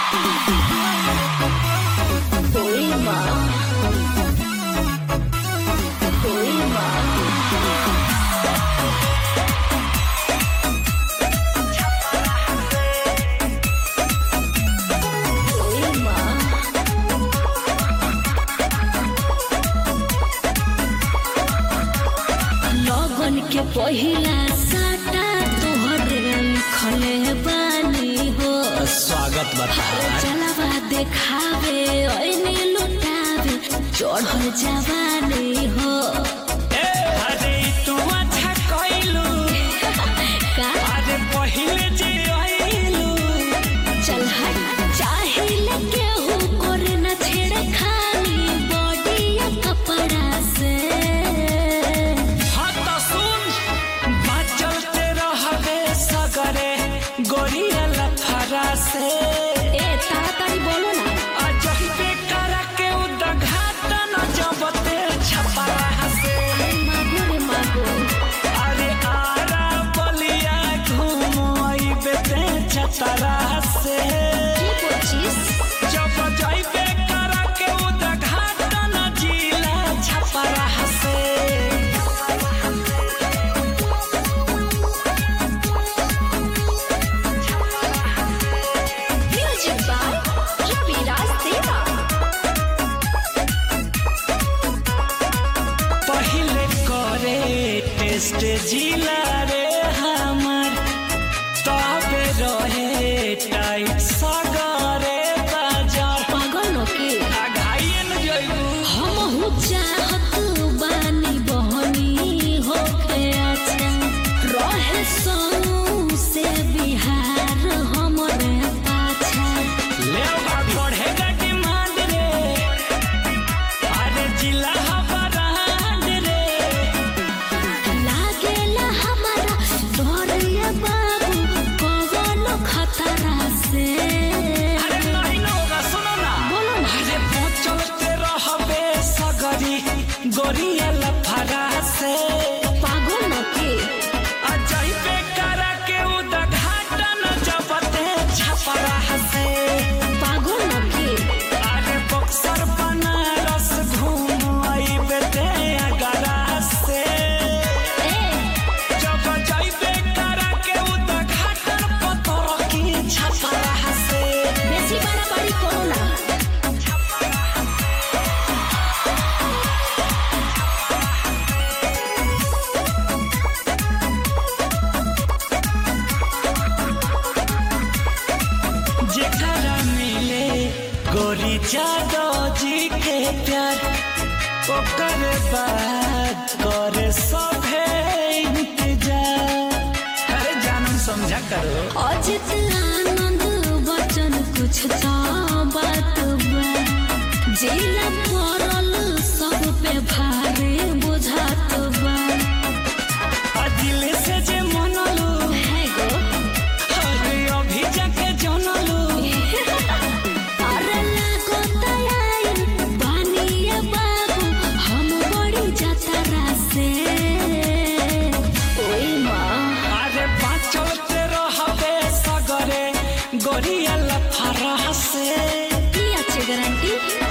के पहिला साटा तोहरे लिखले बानी हो। स्वागत बता चलावा देखावे ओइने लुटावे चढ़ल जवानी हो। अरे तू अच्छा कइलू का अरे पहिले जे आइलू चल हट चाहिले केहू करे न छेड़ खानी बॉडी या कपड़ा से। गोरिया लफारा से ताड़ाताड़ी बोलो ना। अजहिबे करा के उद्घाटन जबते छपरा से मागो रे मागो अरे आरा बलिया घूमइबे ते छतरा से की बोचिस जब जइबे करा के उद्घाटन जिला छपरा से। टेस्ट जिला रे हमार तबे रहे टाइट सगरे बाजार। पागल न के घायल जइबू हमहु चाहत बानी बहनी होके अच्छा रहे सनू से बिहार हमरे पाछा। ले बढ़ेगा डिमांड रे अरे जिला ब्रांड रे लागेला हमारा डरिया बाबू कौन खतरा से। अरे नहीं होगा सुनो ना बोलो ना। अरे चलते रहबे सगरी गोरिया लफारा से पागल न के अजइबे करा के उद्घाटन जबते छपरा से पागल न के अरे बक्सर बनारस घूमइबे ते अगरा से जब जइबे करा के उद्घाटन पतर की छपरा से। बेसी बड़ा करो ना। जेकरा मिले गोरी जादव जी के प्यार ओकर बाद करे सभे इंतजार। अरे जानम समझा करो अजित आनंद बचन कुछ तो बात बा जिला पड़ल सब पे भारी बुझात बा। दिल से जे मनलू है गो अरे अभी जाके जनलू अरे लागो तयाई बानिया बाबू हम बड़ी जतरा से। ओई माँ अरे बाचलते रहबे सगरे गोरिया लफारा से की अच्छी गारंटी